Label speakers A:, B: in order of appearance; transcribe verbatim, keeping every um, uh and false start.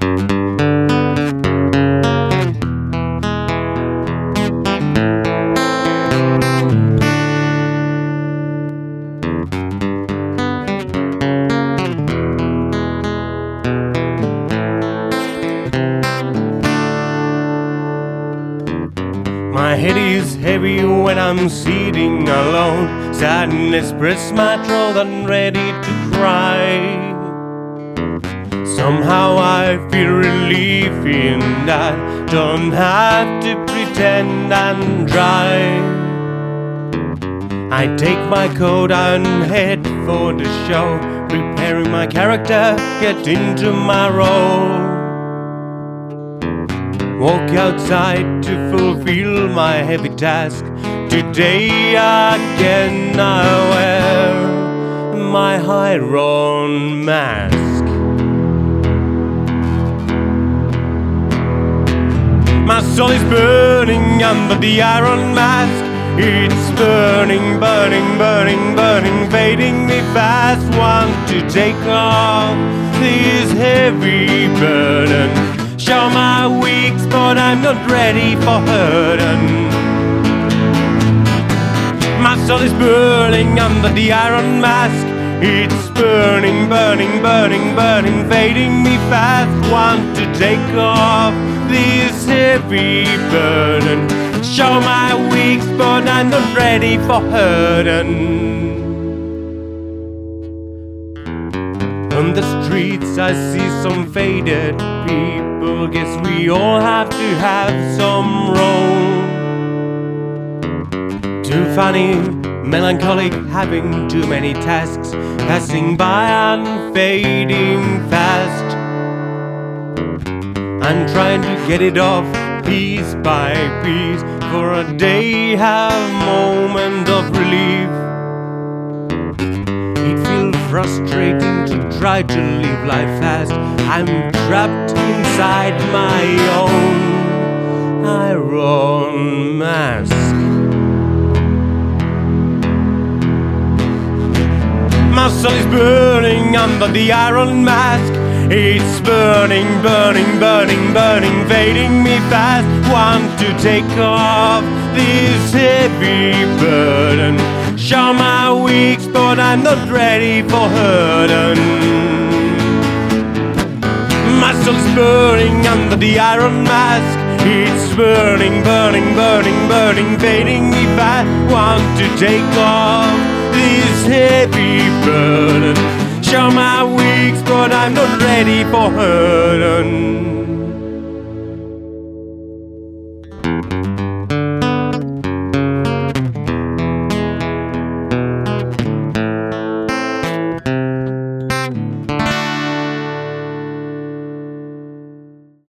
A: My head is heavy when I'm sitting alone. Sadness press my throat, I'm ready to cry. Somehow I feel relief in that don't have to pretend I'm dry. I take my coat and head for the show, preparing my character, get into my role. Walk outside to fulfill my heavy task. Today again I wear my iron mask. My soul is burning under the iron mask. It's burning, burning, burning, burning, fading me fast. Want to take off this heavy burden. Show my weak spot, I'm not ready for hurting. My soul is burning under the iron mask. It's burning, burning, burning, burning, fading me fast. Want to take off this heavy burden. Show my weak spot, I'm not ready for hurting. On the streets I see some faded people. Guess we all have to have some role. Too funny, melancholic, having too many tasks, passing by and fading fast. I'm trying to get it off piece by piece. For a day have moment of relief. It feels frustrating to try to live life fast. I'm trapped inside my own iron mask. My soul is burning under the iron mask. It's burning, burning, burning, burning, fading me fast. Want to take off this heavy burden. Show my weak spot, I'm not ready for hurting. My soul is burning under the iron mask. It's burning, burning, burning, burning, fading me fast. Want to take off this heavy burden. Show my weak spot, I'm not ready for hurting.